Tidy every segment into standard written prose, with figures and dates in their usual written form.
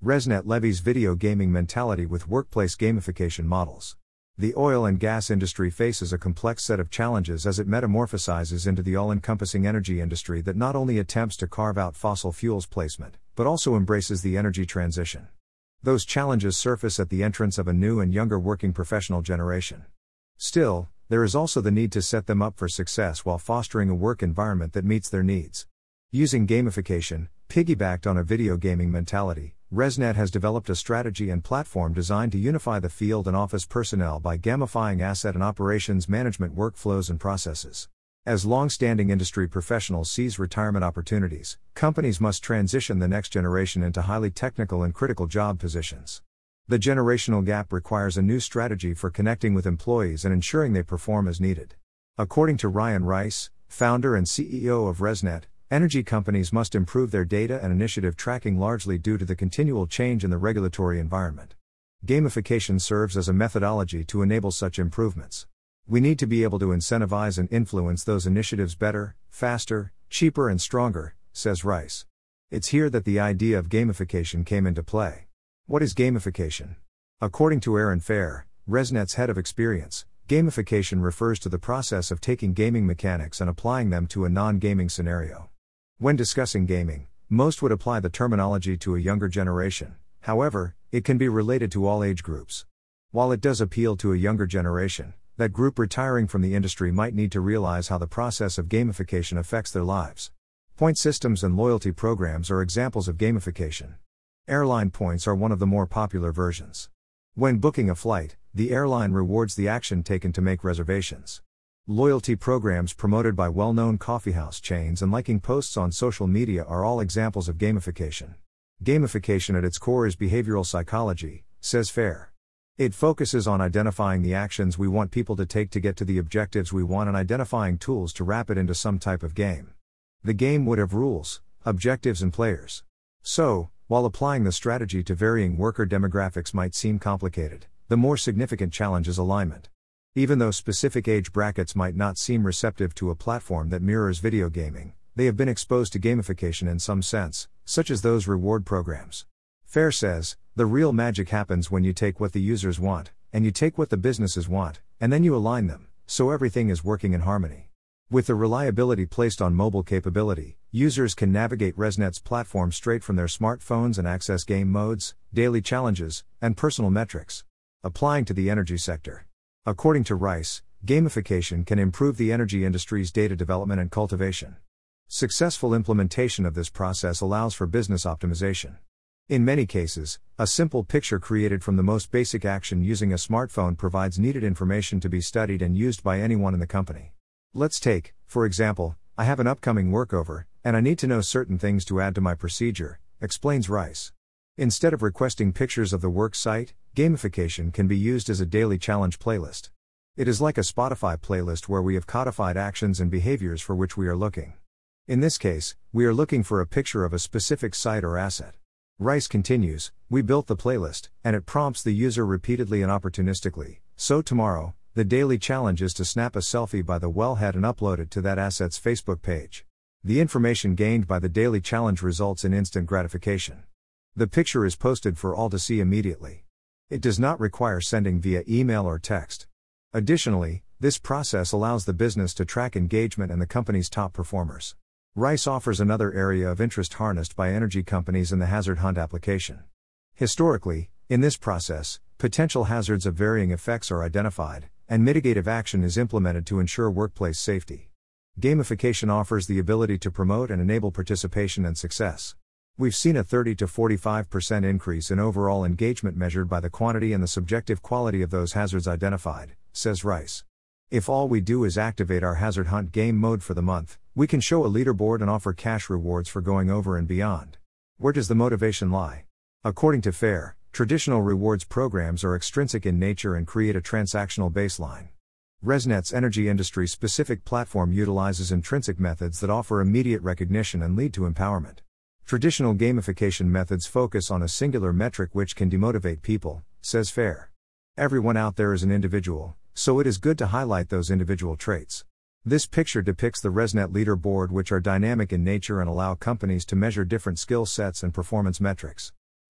ResNet levies video gaming mentality with workplace gamification models. The oil and gas industry faces a complex set of challenges as it metamorphosizes into the all-encompassing energy industry that not only attempts to carve out fossil fuels placement, but also embraces the energy transition. Those challenges surface at the entrance of a new and younger working professional generation. Still, there is also the need to set them up for success while fostering a work environment that meets their needs. Using gamification, piggybacked on a video gaming mentality, ResNet has developed a strategy and platform designed to unify the field and office personnel by gamifying asset and operations management workflows and processes. As long-standing industry professionals seize retirement opportunities, companies must transition the next generation into highly technical and critical job positions. The generational gap requires a new strategy for connecting with employees and ensuring they perform as needed. According to Ryan Rice, founder and CEO of ResNet, energy companies must improve their data and initiative tracking largely due to the continual change in the regulatory environment. Gamification serves as a methodology to enable such improvements. We need to be able to incentivize and influence those initiatives better, faster, cheaper and stronger, says Rice. It's here that the idea of gamification came into play. What is gamification? According to Aaron Fair, ResNet's head of experience, gamification refers to the process of taking gaming mechanics and applying them to a non-gaming scenario. When discussing gaming, most would apply the terminology to a younger generation. However, it can be related to all age groups. While it does appeal to a younger generation, that group retiring from the industry might need to realize how the process of gamification affects their lives. Point systems and loyalty programs are examples of gamification. Airline points are one of the more popular versions. When booking a flight, the airline rewards the action taken to make reservations. Loyalty programs promoted by well-known coffeehouse chains and liking posts on social media are all examples of gamification. Gamification at its core is behavioral psychology, says Fair. It focuses on identifying the actions we want people to take to get to the objectives we want and identifying tools to wrap it into some type of game. The game would have rules, objectives and players. So, while applying the strategy to varying worker demographics might seem complicated, the more significant challenge is alignment. Even though specific age brackets might not seem receptive to a platform that mirrors video gaming, they have been exposed to gamification in some sense, such as those reward programs. Fair says, the real magic happens when you take what the users want, and you take what the businesses want, and then you align them, so everything is working in harmony. With the reliability placed on mobile capability, users can navigate ResNet's platform straight from their smartphones and access game modes, daily challenges, and personal metrics. Applying to the energy sector. According to Rice, gamification can improve the energy industry's data development and cultivation. Successful implementation of this process allows for business optimization. In many cases, a simple picture created from the most basic action using a smartphone provides needed information to be studied and used by anyone in the company. Let's take, for example, I have an upcoming workover, and I need to know certain things to add to my procedure, explains Rice. Instead of requesting pictures of the work site, gamification can be used as a daily challenge playlist. It is like a Spotify playlist where we have codified actions and behaviors for which we are looking. In this case, we are looking for a picture of a specific site or asset. Rice continues, we built the playlist, and it prompts the user repeatedly and opportunistically. So tomorrow, the daily challenge is to snap a selfie by the wellhead and upload it to that asset's Facebook page. The information gained by the daily challenge results in instant gratification. The picture is posted for all to see immediately. It does not require sending via email or text. Additionally, this process allows the business to track engagement and the company's top performers. Rice offers another area of interest harnessed by energy companies in the hazard hunt application. Historically, in this process, potential hazards of varying effects are identified, and mitigative action is implemented to ensure workplace safety. Gamification offers the ability to promote and enable participation and success. We've seen a 30 to 45% increase in overall engagement measured by the quantity and the subjective quality of those hazards identified, says Rice. If all we do is activate our hazard hunt game mode for the month, we can show a leaderboard and offer cash rewards for going over and beyond. Where does the motivation lie? According to Fair, traditional rewards programs are extrinsic in nature and create a transactional baseline. ResNet's energy industry-specific platform utilizes intrinsic methods that offer immediate recognition and lead to empowerment. Traditional gamification methods focus on a singular metric which can demotivate people, says Fair. Everyone out there is an individual, so it is good to highlight those individual traits. This picture depicts the ResNet leaderboard, which are dynamic in nature and allow companies to measure different skill sets and performance metrics.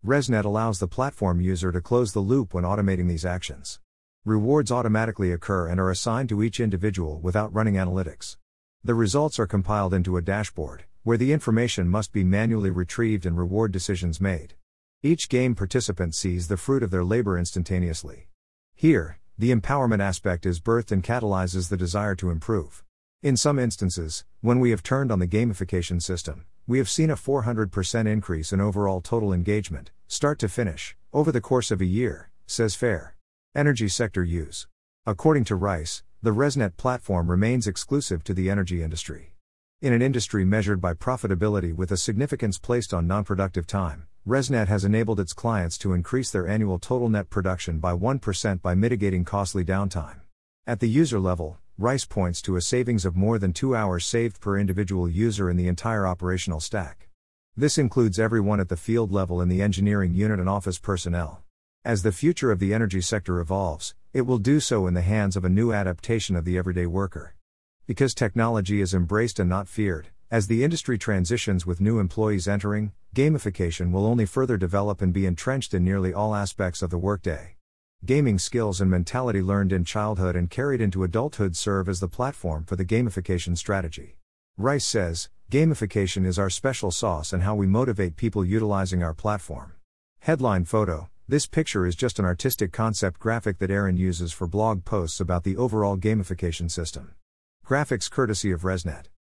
ResNet allows the platform user to close the loop when automating these actions. Rewards automatically occur and are assigned to each individual without running analytics. The results are compiled into a dashboard, where the information must be manually retrieved and reward decisions made. Each game participant sees the fruit of their labor instantaneously. Here, the empowerment aspect is birthed and catalyzes the desire to improve. In some instances, when we have turned on the gamification system, we have seen a 400% increase in overall total engagement, start to finish, over the course of a year, says Fair. Energy sector use. According to Rice, the ResNet platform remains exclusive to the energy industry. In an industry measured by profitability with a significance placed on non-productive time, ResNet has enabled its clients to increase their annual total net production by 1% by mitigating costly downtime. At the user level, Rice points to a savings of more than 2 hours saved per individual user in the entire operational stack. This includes everyone at the field level in the engineering unit and office personnel. As the future of the energy sector evolves, it will do so in the hands of a new adaptation of the everyday worker. Because technology is embraced and not feared, as the industry transitions with new employees entering, gamification will only further develop and be entrenched in nearly all aspects of the workday. Gaming skills and mentality learned in childhood and carried into adulthood serve as the platform for the gamification strategy. Rice says, "Gamification is our special sauce and how we motivate people utilizing our platform." Headline photo: this picture is just an artistic concept graphic that Aaron uses for blog posts about the overall gamification system. Graphics courtesy of ResNet.